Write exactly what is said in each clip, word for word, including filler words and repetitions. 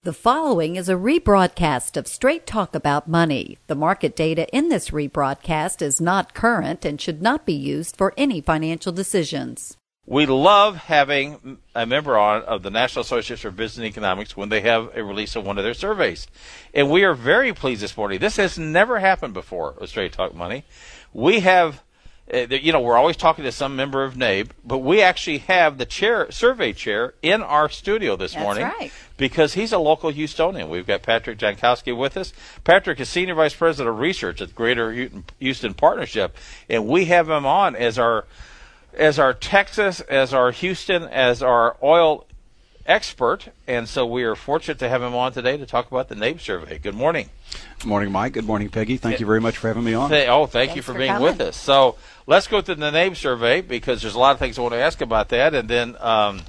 The following is a rebroadcast of Straight Talk About Money. The market data in this rebroadcast is not current and should not be used for any financial decisions. We love having a member on of the National Association for Business and Economics when they have a release of one of their surveys. And we are very pleased this morning. This has never happened before with Straight Talk Money. We have, uh, you know, we're always talking to some member of N A B E, but we actually have the chair, survey chair in our studio this That's morning. Right. Because he's a local Houstonian. We've got Patrick Jankowski with us. Patrick is Senior Vice President of Research at Greater Houston Partnership, and we have him on as our as our Texas, as our Houston, as our oil expert, and so we are fortunate to have him on today to talk about the N A B E survey. Good morning. Good morning, Mike. Good morning, Peggy. Thank you very much for having me on. Oh, thank Thanks you for, for being coming. with us. So let's go through the N A B E survey because there's a lot of things I want to ask about that, and then um,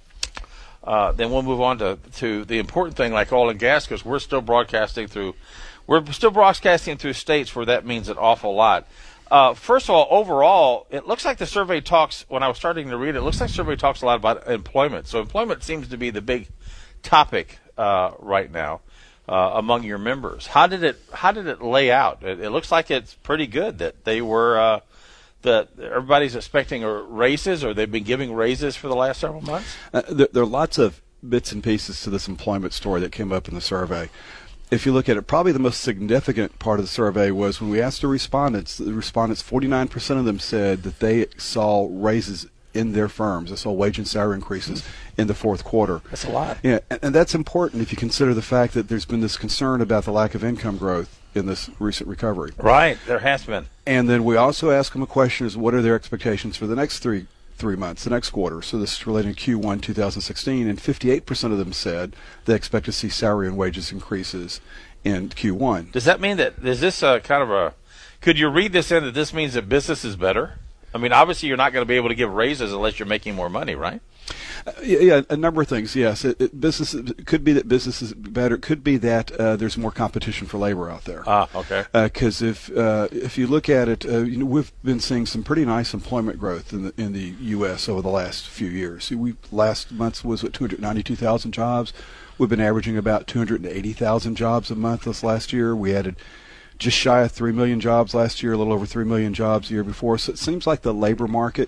uh, then we'll move on to, to the important thing like oil and gas because we're still broadcasting through we're still broadcasting through states where that means an awful lot. Uh, first of all, overall, it looks like the survey talks, when I was starting to read it, it looks like the survey talks a lot about employment. So employment seems to be the big topic uh, right now uh, among your members. How did it How did it lay out? It, it looks like it's pretty good that they were, uh, that everybody's expecting raises, or they've been giving raises for the last several months? Uh, there, there are lots of bits and pieces to this employment story that came up in the survey. If you look at it, probably the most significant part of the survey was when we asked the respondents, the respondents, forty-nine percent of them said that they saw raises in their firms. They saw wage and salary increases in the fourth quarter. That's a lot. Yeah, and, and that's important if you consider the fact that there's been this concern about the lack of income growth in this recent recovery. Right, there has been. And then we also asked them a question is what are their expectations for the next three three months, the next quarter. So this is relating to Q one twenty sixteen, and fifty-eight percent of them said they expect to see salary and wages increases in Q one. Does that mean that, is this a kind of a, could you read this in that this means that business is better? I mean, obviously you're not going to be able to give raises unless you're making more money, right? Uh, yeah, yeah, a number of things, yes. It, it, business, it could be that business is better. It could be that uh, there's more competition for labor out there. Ah, okay. Because uh, if uh, if you look at it, uh, you know, we've been seeing some pretty nice employment growth in the in the U S over the last few years. We last month was what two hundred ninety-two thousand jobs. We've been averaging about two hundred eighty thousand jobs a month this last year. We added just shy of three million jobs last year, a little over three million jobs the year before. So it seems like the labor market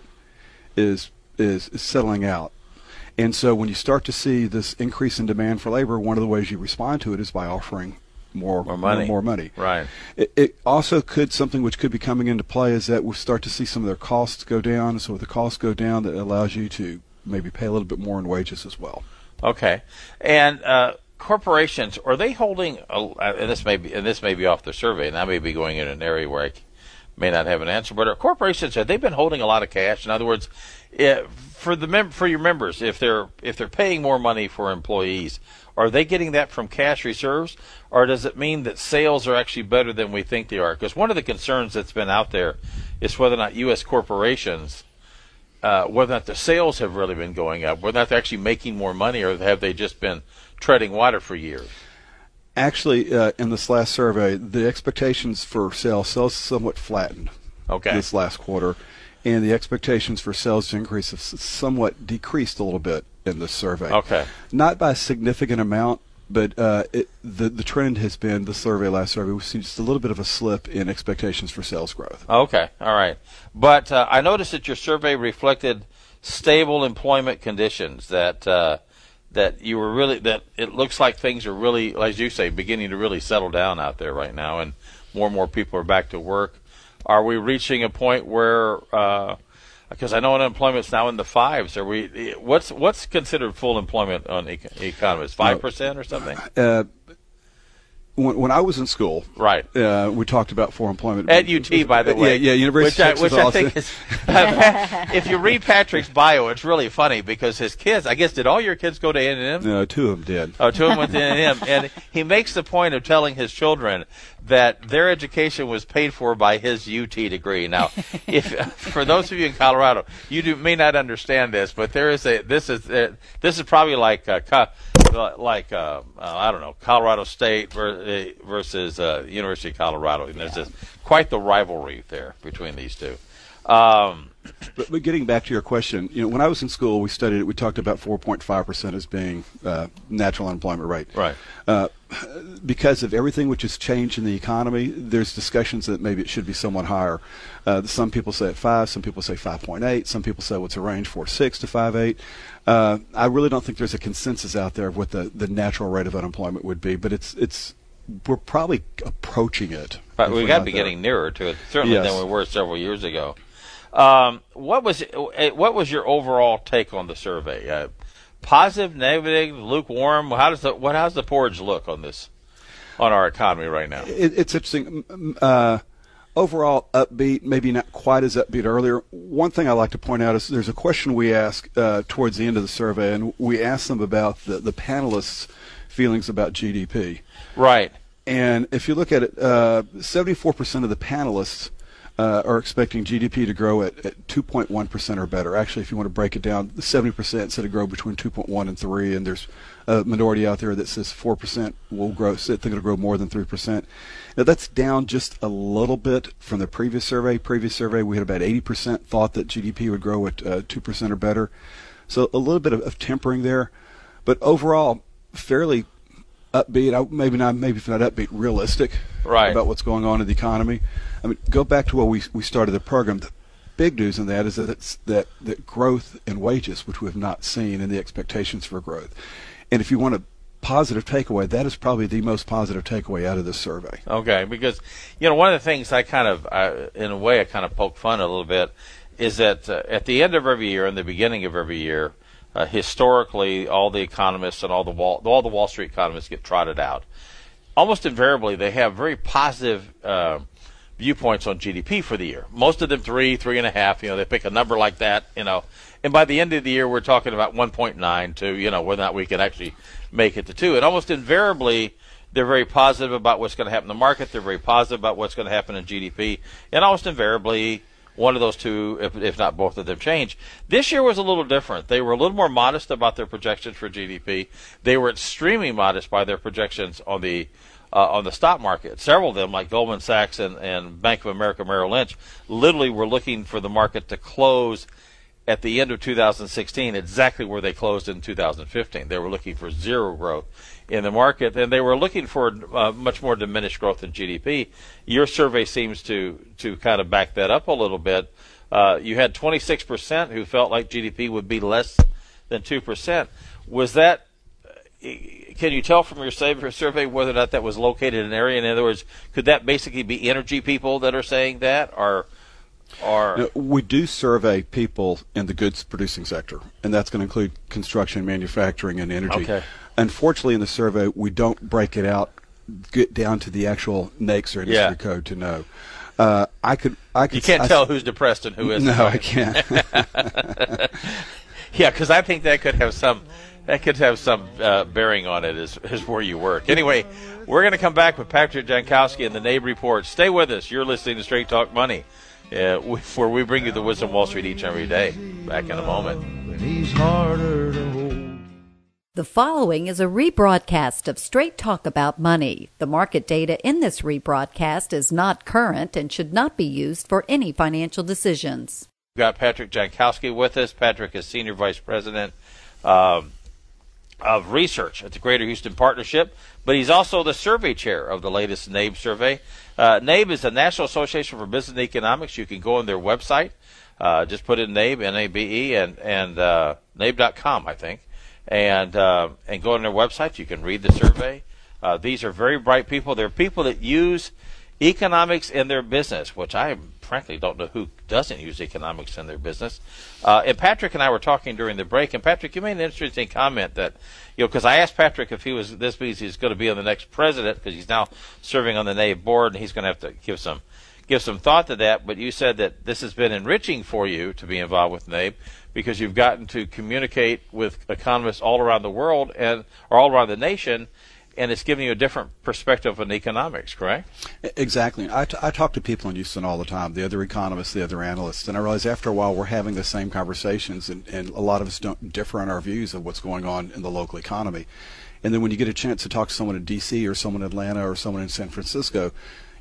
is is, is settling out. And so when you start to see this increase in demand for labor, one of the ways you respond to it is by offering more, more money. More, more money. Right. It, it also could, something which could be coming into play is that we'll start to see some of their costs go down. So if the costs go down, that allows you to maybe pay a little bit more in wages as well. Okay. And uh, corporations, are they holding, a, and this may be, and this may be off the survey, and I may be going in an area where I may not have an answer, but are corporations, have they been holding a lot of cash? In other words, if, for the mem- for your members, if they're if they're paying more money for employees, are they getting that from cash reserves, or does it mean that sales are actually better than we think they are? Because one of the concerns that's been out there is whether or not U S corporations, uh, whether or not the sales have really been going up, whether or not they're actually making more money, or have they just been treading water for years? Actually, uh, in this last survey, the expectations for sales, sales somewhat flattened Okay. this last quarter, and the expectations for sales to increase have s- somewhat decreased a little bit in this survey. Okay. Not by a significant amount, but uh, it, the the trend has been, the survey, last survey, we've seen just a little bit of a slip in expectations for sales growth. Okay, all right. But uh, I noticed that your survey reflected stable employment conditions, that uh, that you were really, that it looks like things are really, as you say, beginning to really settle down out there right now, and more and more people are back to work. Are we reaching a point where, uh, because I know unemployment's now in the fives, are we, what's what's considered full employment on econ- economists, five percent or something? Uh, When, when I was in school, Right. uh, we talked about full employment. At U T, by the way. Yeah, yeah, University which of I, which Texas I think is, if you read Patrick's bio, it's really funny because his kids, I guess, did all your kids go to A and M? No, two of them did. Oh, two of them went to A and M. And he makes the point of telling his children that their education was paid for by his U T degree. Now, if for those of you in Colorado, you do, may not understand this, but there is a, this is, uh, this is probably like, uh, co- like uh, uh, I don't know, Colorado State versus uh, University of Colorado. And there's Yeah. this, quite the rivalry there between these two. Um, But, but getting back to your question, you know, when I was in school, we studied it. We talked about four point five percent as being uh, natural unemployment rate. Right. Uh, because of everything which has changed in the economy, there's discussions that maybe it should be somewhat higher. Uh, some people say at five, some people say five point eight, some people say what's a range four point six to five point eight. Uh, I really don't think there's a consensus out there of what the, the natural rate of unemployment would be, but it's it's we're probably approaching it. But we've got to be there. getting nearer to it, certainly Yes. than we were several years ago. Um, what was what was your overall take on the survey? Uh, positive, negative, lukewarm? How does the what how's the porridge look on this on our economy right now? It, it's interesting. Uh, overall, upbeat, maybe not quite as upbeat earlier. One thing I like to point out is there's a question we ask uh, towards the end of the survey, and we ask them about the, the panelists' feelings about G D P. Right. And if you look at it, uh, seventy-four percent of the panelists Uh, are expecting G D P to grow at, at two point one percent or better. Actually, if you want to break it down, seventy percent said to grow between two point one and three, and there's a minority out there that says four percent will grow, think it'll grow more than three percent. Now, that's down just a little bit from the previous survey. Previous survey, we had about eighty percent thought that G D P would grow at uh, two percent or better. So a little bit of, of tempering there. But overall, fairly upbeat, I, maybe not, maybe if not upbeat, realistic right. about what's going on in the economy. I mean, go back to where we we started the program. The big news in that is that it's that that growth in wages, which we have not seen, and the expectations for growth. And if you want a positive takeaway, that is probably the most positive takeaway out of this survey. Okay, because you know one of the things I kind of, I, in a way, I kind of poke fun a little bit is that uh, at the end of every year and the beginning of every year, uh, historically, all the economists and all the Wall all the Wall Street economists get trotted out. Almost invariably, they have very positive Uh, viewpoints on G D P for the year. Most of them three, three and a half. You know, they pick a number like that. You know, and by the end of the year, we're talking about one point nine to you know whether or not we can actually make it to two. And almost invariably, they're very positive about what's going to happen in the market. They're very positive about what's going to happen in G D P. And almost invariably, one of those two, if, if not both of them, change. This year was a little different. They were a little more modest about their projections for G D P. They were extremely modest by their projections on the Uh, on the stock market. Several of them, like Goldman Sachs and, and Bank of America Merrill Lynch, literally were looking for the market to close at the end of two thousand sixteen exactly where they closed in two thousand fifteen. They were looking for zero growth in the market, and they were looking for uh, much more diminished growth in G D P. Your survey seems to, to kind of back that up a little bit. Uh, you had twenty-six percent who felt like G D P would be less than two percent. Was that Can you tell from your survey whether or not that was located in an area? In other words, could that basically be energy people that are saying that, or, or now, we do survey people in the goods-producing sector, and that's going to include construction, manufacturing, and energy. Okay. Unfortunately, in the survey, we don't break it out, get down to the actual N A I C S or industry Yeah. code to know. Uh, I could, I could. You can't I, tell who's depressed and who isn't. No, right? I can't. Yeah, because I think that could have some. That could have some uh, bearing on it as, as where you work. Anyway, we're going to come back with Patrick Jankowski and the N A B E Report. Stay with us. You're listening to Straight Talk Money, uh, where we bring you the wisdom Wall Street each and every day. Back in a moment. The following is a rebroadcast of Straight Talk About Money. The market data in this rebroadcast is not current and should not be used for any financial decisions. We've got Patrick Jankowski with us. Patrick is Senior Vice President um, of Research at the Greater Houston Partnership, but he's also the survey chair of the latest N A B E survey. Uh, N A B E is the National Association for Business and Economics. You can go on their website. Uh, just put in N A B E, N A B E, and, and uh, N A B E dot com, I think. And uh, and go on their website. You can read the survey. Uh, these are very bright people. They're people that use economics in their business, which I frankly don't know who doesn't use economics in their business. Uh, and Patrick and I were talking during the break, and Patrick, you made an interesting comment that, you know, because I asked Patrick if he was, this means he's going to be on the next president, because he's now serving on the N A B E board, and he's going to have to give some give some thought to that. But you said that this has been enriching for you to be involved with N A B E because you've gotten to communicate with economists all around the world and or all around the nation, and it's giving you a different perspective on economics, correct? Exactly. I, t- I talk to people in Houston all the time, the other economists, the other analysts, and I realize after a while we're having the same conversations, and, and a lot of us don't differ in our views of what's going on in the local economy. And then when you get a chance to talk to someone in D C or someone in Atlanta or someone in San Francisco,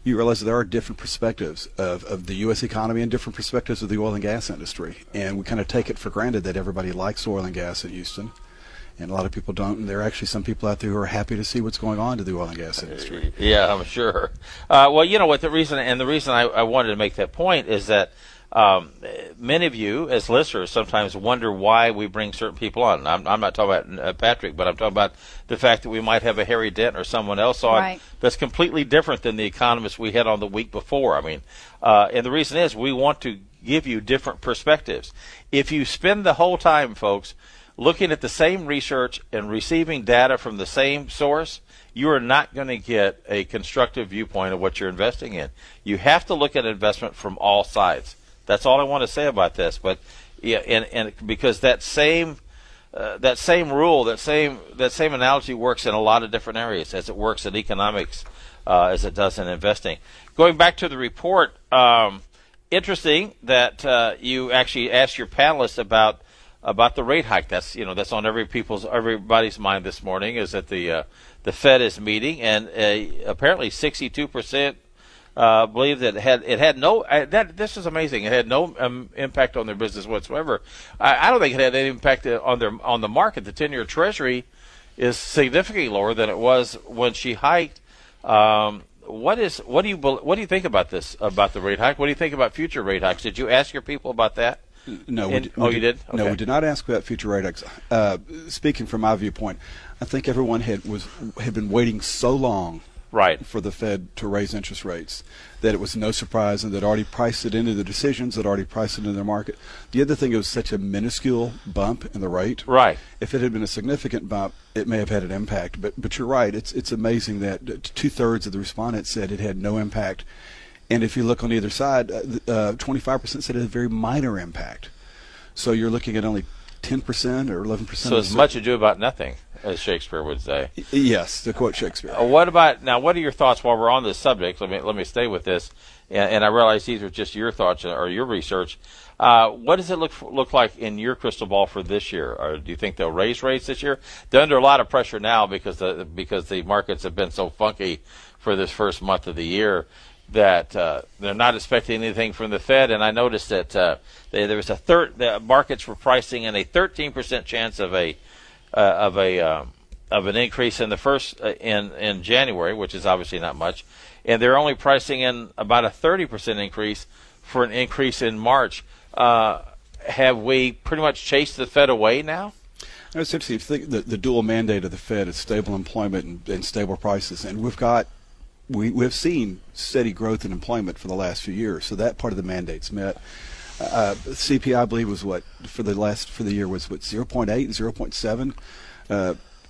you realize there are different perspectives of, of the U S economy and different perspectives of the oil and gas industry. And we kind of take it for granted that everybody likes oil and gas in Houston. And a lot of people don't. And there are actually some people out there who are happy to see what's going on to the oil and gas industry. Yeah, I'm sure. Uh, well, you know what, the reason, and the reason I, I wanted to make that point is that Um, many of you, as listeners, sometimes wonder why we bring certain people on. I'm, I'm not talking about uh, Patrick, but I'm talking about the fact that we might have a Harry Dent or someone else on right. that's completely different than the economists we had on the week before. I mean, uh, and the reason is we want to give you different perspectives. If you spend the whole time, folks, looking at the same research and receiving data from the same source, you are not going to get a constructive viewpoint of what you're investing in. You have to look at investment from all sides. That's all I want to say about this. But yeah, and, and because that same uh, that same rule, that same that same analogy works in a lot of different areas, as it works in economics, uh, as it does in investing. Going back to the report, um, interesting that uh, you actually asked your panelists about about the rate hike. That's you know that's on every people's everybody's mind this morning. Is that the uh, the Fed is meeting, and uh, apparently sixty-two percent. Uh, believe that it had it had no uh, that this is amazing. It had no um, impact on their business whatsoever. I, I don't think it had any impact on their on the market. The ten-year Treasury is significantly lower than it was when she hiked. Um, what is what do you what do you think about this about the rate hike? What do you think about future rate hikes? Did you ask your people about that? No. In, we did, oh, we you did. did? Okay. No, we did not ask about future rate hikes. Uh, speaking from my viewpoint, I think everyone had was had been waiting so long. Right. For the Fed to raise interest rates, that it was no surprise, and that already priced it into the decisions, that already priced it into their market. The other thing, it was such a minuscule bump in the rate. Right. If it had been a significant bump, it may have had an impact. But but you're right. It's it's amazing that two thirds of the respondents said it had no impact, and if you look on either side, uh, twenty-five percent said it had a very minor impact. So you're looking at only ten percent or eleven percent. So as much ado about nothing, as Shakespeare would say. Yes, to quote Shakespeare. Uh, what about now? What are your thoughts while we're on this subject? Let me let me stay with this, and, and I realize these are just your thoughts or your research. Uh, what does it look look like in your crystal ball for this year? Or do you think they'll raise rates this year? They're under a lot of pressure now because the because the markets have been so funky for this first month of the year that uh, they're not expecting anything from the Fed. And I noticed that uh, they, there was a third. The markets were pricing in a thirteen percent chance of a uh, of a um, of an increase in the first uh, in in January, which is obviously not much, and they're only pricing in about a thirty percent increase for an increase in March. Uh, have we pretty much chased the Fed away now? It's interesting. If you think the, the dual mandate of the Fed is stable employment and, and stable prices, and we've got we we've seen steady growth in employment for the last few years, so that part of the mandate's met. Uh, C P I, I believe, was what for the last for the year was what zero point eight, zero point seven. Uh,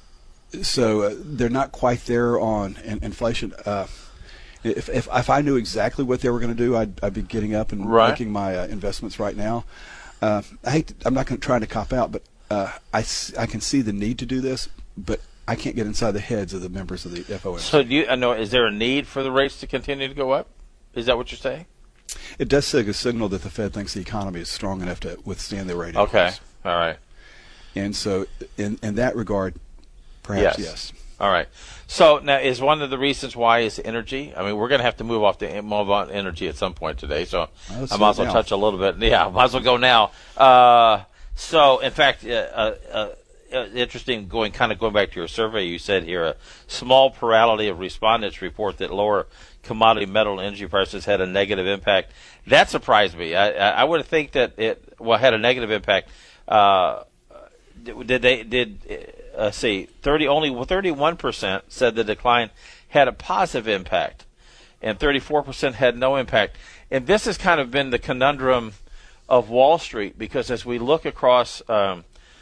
so uh, they're not quite there on in, inflation. Uh, if, if if I knew exactly what they were going to do, I'd I'd be getting up and right. making my uh, investments right now. Uh, I hate to, I'm not going to try to cop out, but uh, I I can see the need to do this, but I can't get inside the heads of the members of the F O M C. So do you I know is there a need for the rates to continue to go up? Is that what you're saying? It does send a signal that the Fed thinks the economy is strong enough to withstand the rate increase. Okay, all right. And so, in in that regard, perhaps yes. yes. All right. So now, is one of the reasons why is energy? I mean, we're going to have to move off to move on energy at some point today. So well, I might as well touch a little bit. Yeah, I might as well go now. Uh, so, in fact, uh, uh, uh, interesting. Going kind of going back to your survey, you said here a small plurality of respondents report that lower commodity, metal, and energy prices had a negative impact. That surprised me. I, I would think that it well had a negative impact. Uh, did they did uh, see thirty only thirty-one percent said the decline had a positive impact, and thirty-four percent had no impact. And this has kind of been the conundrum of Wall Street, because as we look across um,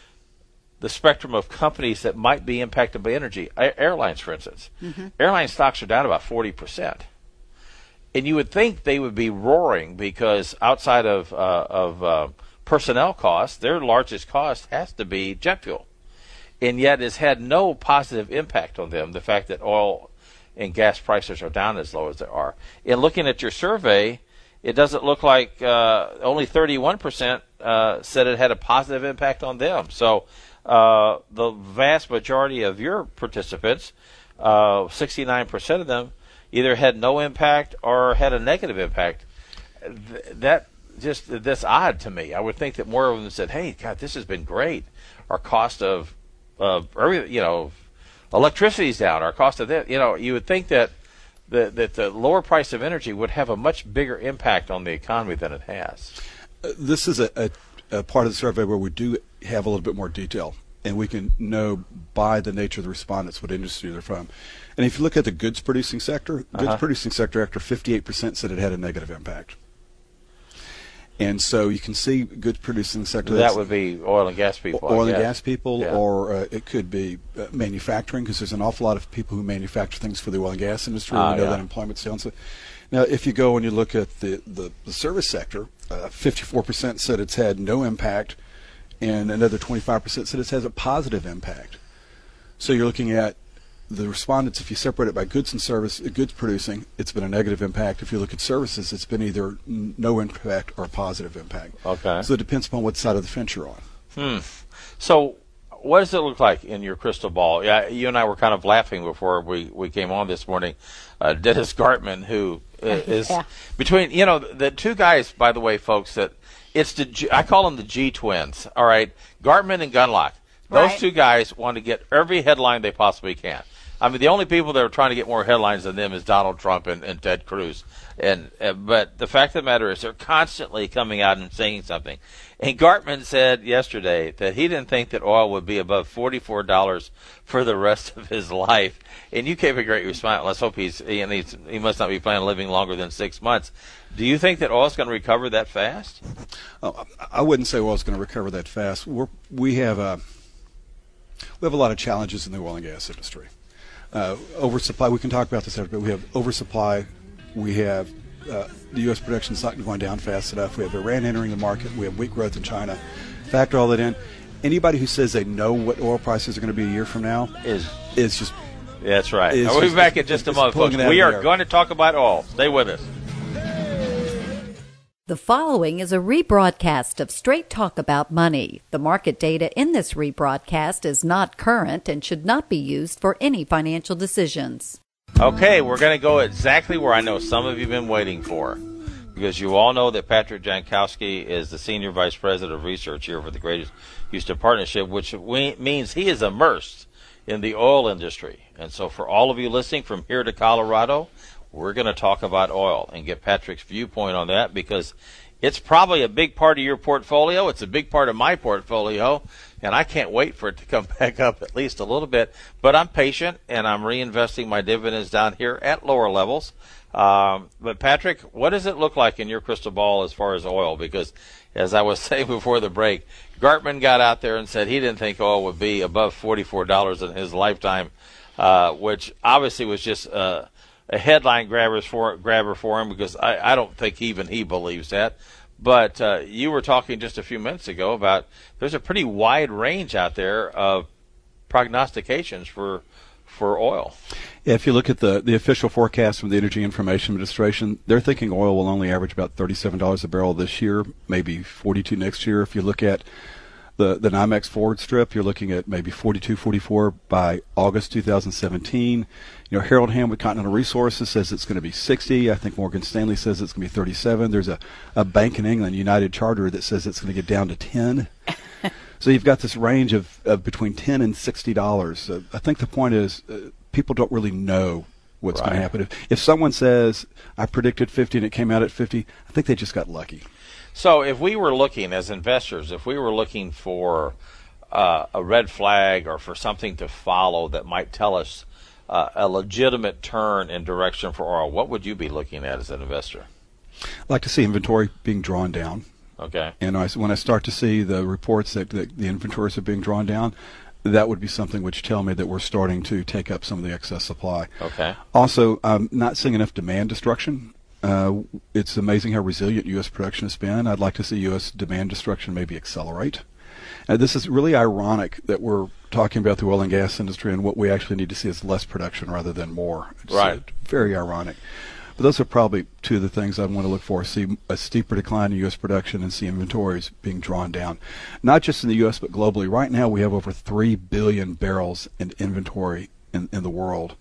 the spectrum of companies that might be impacted by energy, airlines, for instance, mm-hmm. airline stocks are down about forty percent. And you would think they would be roaring because outside of uh, of uh, personnel costs, their largest cost has to be jet fuel. And yet it's had no positive impact on them, the fact that oil and gas prices are down as low as they are. In looking at your survey, it doesn't look like uh, only thirty-one percent uh, said it had a positive impact on them. So uh, the vast majority of your participants, uh, sixty-nine percent of them, either had no impact or had a negative impact. Th- that just that's odd to me. I would think that more of them said, "Hey, God, this has been great. Our cost of, of you know, electricity's down. Our cost of that, you know, you would think that the that the lower price of energy would have a much bigger impact on the economy than it has." Uh, this is a, a, a part of the survey where we do have a little bit more detail, and we can know by the nature of the respondents what industry they're from. And if you look at the goods producing sector, uh-huh. goods producing sector, after fifty-eight percent said it had a negative impact. And so you can see goods producing sector. That would be oil and gas people. Oil I and guess. gas people, yeah. or uh, it could be uh, manufacturing, because there's an awful lot of people who manufacture things for the oil and gas industry. Uh, we know yeah. that employment's down. So now, if you go and you look at the, the, the service sector, uh, fifty-four percent said it's had no impact, and another twenty-five percent said it has a positive impact. So you're looking at the respondents, if you separate it by goods and service, goods producing, it's been a negative impact. If you look at services, it's been either no impact or a positive impact. Okay. So it depends upon what side of the fence you're on. Hmm. So what does it look like in your crystal ball? Yeah, you and I were kind of laughing before we, we came on this morning. Uh, Dennis Gartman, who is yeah. between, you know, the two guys, by the way, folks, that it's the G, I call them the G twins. All right, Gartman and Gunlock. Those Right. two guys want to get every headline they possibly can. I mean, the only people that are trying to get more headlines than them is Donald Trump and, and Ted Cruz. And uh, but the fact of the matter is they're constantly coming out and saying something. And Gartman said yesterday that he didn't think that oil would be above forty-four dollars for the rest of his life. And you gave a great response. Let's hope he's, and he's he must not be planning on living longer than six months. Do you think that oil's going to recover that fast? Oh, I wouldn't say oil's going to recover that fast. We're, we have a we have a lot of challenges in the oil and gas industry. Uh, oversupply, we can talk about this, but we have oversupply. We have uh, the U S production's not going down fast enough. We have Iran entering the market. We have weak growth in China. Factor all that in. Anybody who says they know what oil prices are going to be a year from now Is is just. That's right. is We'll be just- back in just a it's moment, pulling folks. it out We of are the air. going to talk about oil. Stay with us. The following is a rebroadcast of Straight Talk About Money. The market data in this rebroadcast is not current and should not be used for any financial decisions. Okay, we're going to go exactly where I know some of you have been waiting for, because you all know that Patrick Jankowski is the Senior Vice President of Research here for the Greatest Houston Partnership, which we, means he is immersed in the oil industry. And so for all of you listening from here to Colorado, we're going to talk about oil and get Patrick's viewpoint on that, because it's probably a big part of your portfolio. It's a big part of my portfolio, and I can't wait for it to come back up at least a little bit. But I'm patient, and I'm reinvesting my dividends down here at lower levels. Um, but, Patrick, what does it look like in your crystal ball as far as oil? Because, as I was saying before the break, Gartman got out there and said he didn't think oil would be above forty-four dollars in his lifetime, uh, which obviously was just uh, – a headline grabber for grabber for him, because I, I don't think even he believes that. But uh, you were talking just a few minutes ago about there's a pretty wide range out there of prognostications for for oil. Yeah, if you look at the, the official forecast from the Energy Information Administration, they're thinking oil will only average about thirty-seven dollars a barrel this year, maybe forty-two next year. If you look at the the NYMEX forward strip, you're looking at maybe forty-two, forty-four by August two thousand seventeen. You know, Harold Hamm with Continental Resources says it's going to be sixty. I think Morgan Stanley says it's going to be thirty-seven. There's a, a bank in England, United Charter, that says it's going to get down to ten. So you've got this range of, of between ten and sixty dollars. Uh, I think the point is uh, people don't really know what's Right. going to happen. If, if someone says, I predicted fifty and it came out at fifty, I think they just got lucky. So if we were looking as investors, if we were looking for uh, a red flag or for something to follow that might tell us uh, a legitimate turn in direction for oil, what would you be looking at as an investor? I'd like to see inventory being drawn down. Okay. And I, when I start to see the reports that, that the inventories are being drawn down, that would be something which tell me that we're starting to take up some of the excess supply. Okay. Also, I'm not seeing enough demand destruction. Uh, it's amazing how resilient U S production has been. I'd like to see U S demand destruction maybe accelerate. Uh, this is really ironic that we're talking about the oil and gas industry, and what we actually need to see is less production rather than more. It's, Right. uh, very ironic. But those are probably two of the things I want to look for: see a steeper decline in U S production and see inventories being drawn down, not just in the U S but globally. Right now, we have over three billion barrels in inventory in, in the world.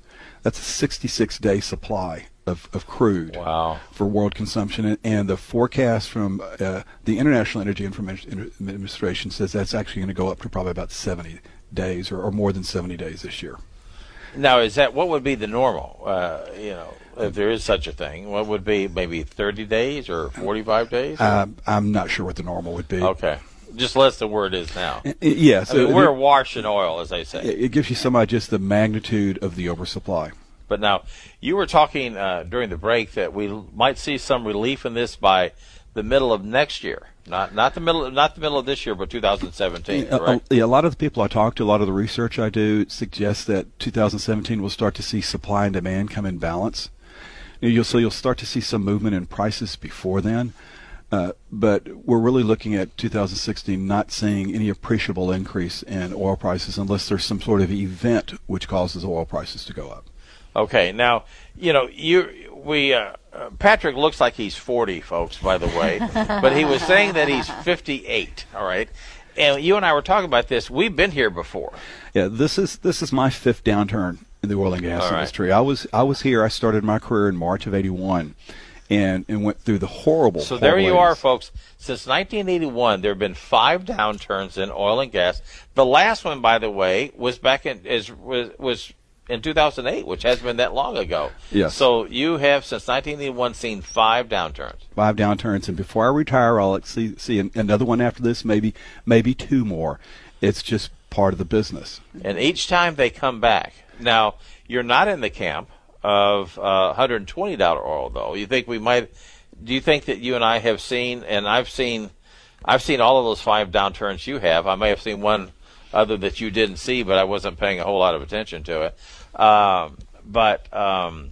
That's a sixty-six day supply of, of crude wow. for world consumption. And, and the forecast from uh, the International Energy Information Administration says that's actually going to go up to probably about seventy days or, or more than seventy days this year. Now, is that what would be the normal? Uh, you know, if there is such a thing, what would be maybe thirty days or forty-five days? Uh, I'm not sure what the normal would be. Okay. Just less than where it is now. Uh, yes. I mean, uh, we're awash in oil, as they say. It gives you some idea just the magnitude of the oversupply. But now, you were talking uh, during the break that we might see some relief in this by the middle of next year. Not not the middle not the middle of this year, but two thousand seventeen, correct? A, a, a lot of the people I talk to, a lot of the research I do suggests that two thousand seventeen will start to see supply and demand come in balance. You know, you'll so you'll start to see some movement in prices before then, uh, but we're really looking at two thousand sixteen not seeing any appreciable increase in oil prices unless there's some sort of event which causes oil prices to go up. Okay, now you know you we. Uh, Uh, Patrick looks like he's forty, folks, by the way, but he was saying that he's fifty-eight, all right? And you and I were talking about this. We've been here before. Yeah, this is this is my fifth downturn in the oil and gas all right. industry. I was I was here. I started my career in March of eighty-one and, and went through the horrible So there you ways. are, folks. Since nineteen eighty-one, there have been five downturns in oil and gas. The last one, by the way, was back in is was was in two thousand eight, which hasn't been that long ago. Yes. So you have, since nineteen eighty-one, seen five downturns. Five downturns, and before I retire, I'll see, see another one after this, maybe maybe two more. It's just part of the business. And each time they come back. Now, you're not in the camp of uh, one hundred twenty dollars oil, though. You think we might? Do you think that you and I have seen, and I've seen, I've seen all of those five downturns you have. I may have seen one other that you didn't see, but I wasn't paying a whole lot of attention to it. Um, but um,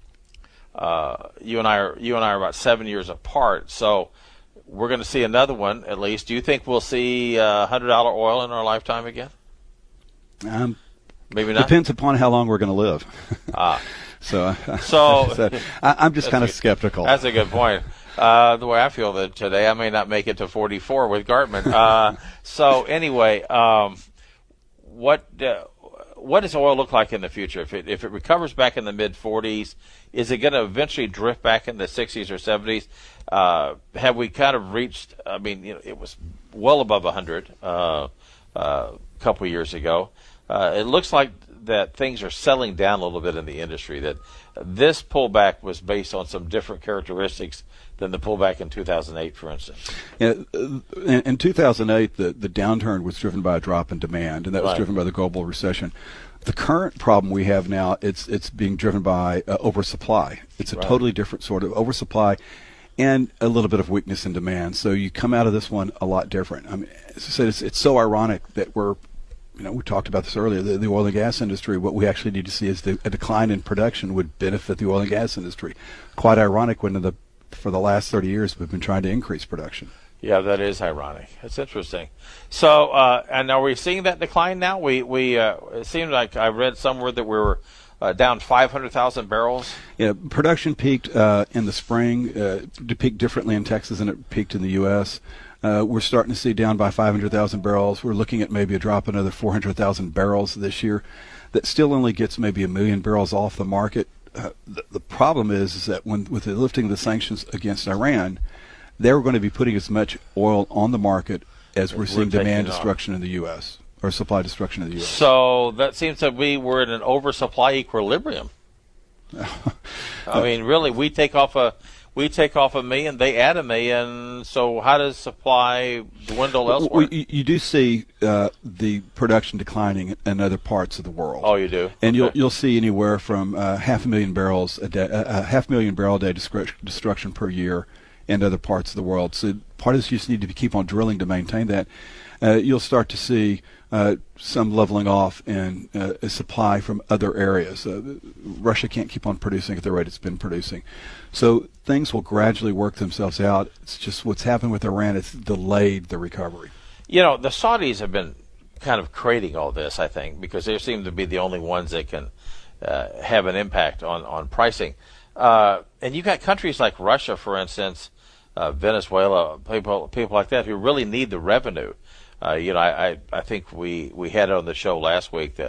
uh, you and I are you and I are about seven years apart, so we're going to see another one at least. Do you think we'll see uh, one hundred dollars oil in our lifetime again? Um, Maybe not. Depends upon how long we're going to live. Ah. so, So, so I, I'm just kind of a, skeptical. That's a good point. Uh, the way I feel that today, I may not make it to forty-four with Gartman. Uh, so anyway, um, what uh, what does oil look like in the future? If it if it recovers back in the mid forties, is it going to eventually drift back in the sixties or seventies? Uh, have we kind of reached? I mean, you know, it was well above one hundred uh, uh, a couple of years ago. Uh, it looks like that things are settling down a little bit in the industry. That this pullback was based on some different characteristics than the pullback in two thousand eight, for instance. Yeah, in, in two thousand eight, the, the downturn was driven by a drop in demand, and that was Right. driven by the global recession. The current problem we have now, it's it's being driven by uh, oversupply. It's a Right. totally different sort of oversupply and a little bit of weakness in demand. So you come out of this one a lot different. I mean, as I said, it's, it's so ironic that we're, you know, we talked about this earlier, the, the oil and gas industry, what we actually need to see is the, a decline in production would benefit the oil and gas industry. Quite ironic when in the for the last thirty years we've been trying to increase production. Yeah, that is ironic. That's interesting. So, uh, and are we seeing that decline now? We we uh, it seemed like I read somewhere that we were uh, down five hundred thousand barrels. Yeah, production peaked uh, in the spring. Uh, it peaked differently in Texas than it peaked in the U S Uh, we're starting to see down by five hundred thousand barrels. We're looking at maybe a drop of another four hundred thousand barrels this year. That still only gets maybe a million barrels off the market. Uh, the, the problem is, is that when with the lifting of the sanctions against Iran, they were going to be putting as much oil on the market as we're We're seeing taking demand it off. destruction in the U S or supply destruction in the U S So that seems to be we're in an oversupply equilibrium. I mean, really, we take off a we take off a million, they add a million. So how does supply dwindle elsewhere? Well, you, you do see uh, the production declining in other parts of the world. Oh, you do, and okay. you'll you'll see anywhere from uh, half a million barrels a day, uh, half a million barrel a day destru- destruction per year in other parts of the world. So part of this you just need to keep on drilling to maintain that. Uh, you'll start to see uh, some leveling off in uh, supply from other areas. Uh, Russia can't keep on producing at the rate it's been producing. So things will gradually work themselves out. It's just what's happened with Iran. It's delayed the recovery. You know, the Saudis have been kind of creating all this, I think, because they seem to be the only ones that can uh, have an impact on, on pricing. Uh, and you've got countries like Russia, for instance, uh, Venezuela, people people like that who really need the revenue. Uh, you know, I, I, I think we, we had it on the show last week that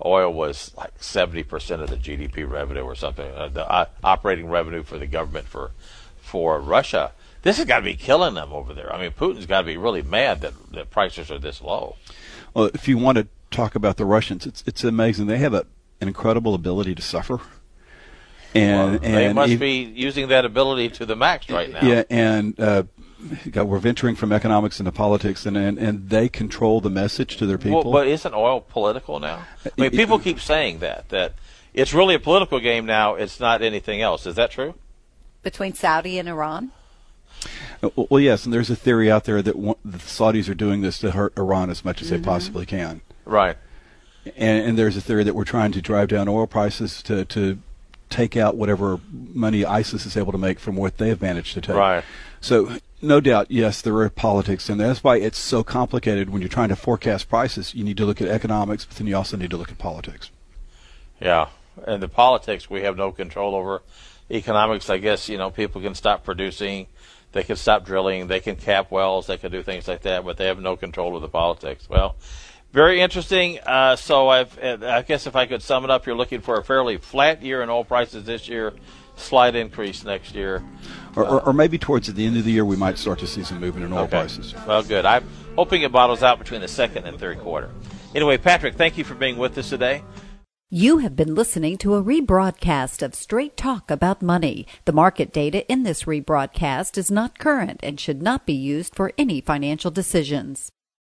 oil was like seventy percent of the G D P revenue or something, uh, the uh, operating revenue for the government for for Russia. This has got to be killing them over there. I mean, Putin's got to be really mad that, that prices are this low. Well, if you want to talk about the Russians, it's it's amazing. They have a, an incredible ability to suffer. And, well, they and must if, be using that ability to the max right now. Yeah, and uh, God, we're venturing from economics into politics, and, and, and they control the message to their people. Well, but isn't oil political now? I mean, it, people keep saying that, that it's really a political game now. It's not anything else. Is that true? Between Saudi and Iran? Well, yes, and there's a theory out there that one, the Saudis are doing this to hurt Iran as much as mm-hmm. they possibly can. Right. And, and there's a theory that we're trying to drive down oil prices to, to take out whatever money ISIS is able to make from what they have managed to take. Right. So, no doubt, yes, there are politics, and that's why it's so complicated. When you're trying to forecast prices, you need to look at economics, but then you also need to look at politics. Yeah, and the politics we have no control over. Economics, I guess, you know, people can stop producing, they can stop drilling, they can cap wells, they can do things like that, but they have no control of the politics. Well, very interesting. Uh, so I've, I guess if I could sum it up, you're looking for a fairly flat year in oil prices this year, slight increase next year. Or, or, or maybe towards the end of the year we might start to see some movement in oil okay. prices. Well, good. I'm hoping it bottles out between the second and third quarter. Anyway, Patrick, thank you for being with us today. You have been listening to a rebroadcast of Straight Talk About Money. The market data in this rebroadcast is not current and should not be used for any financial decisions.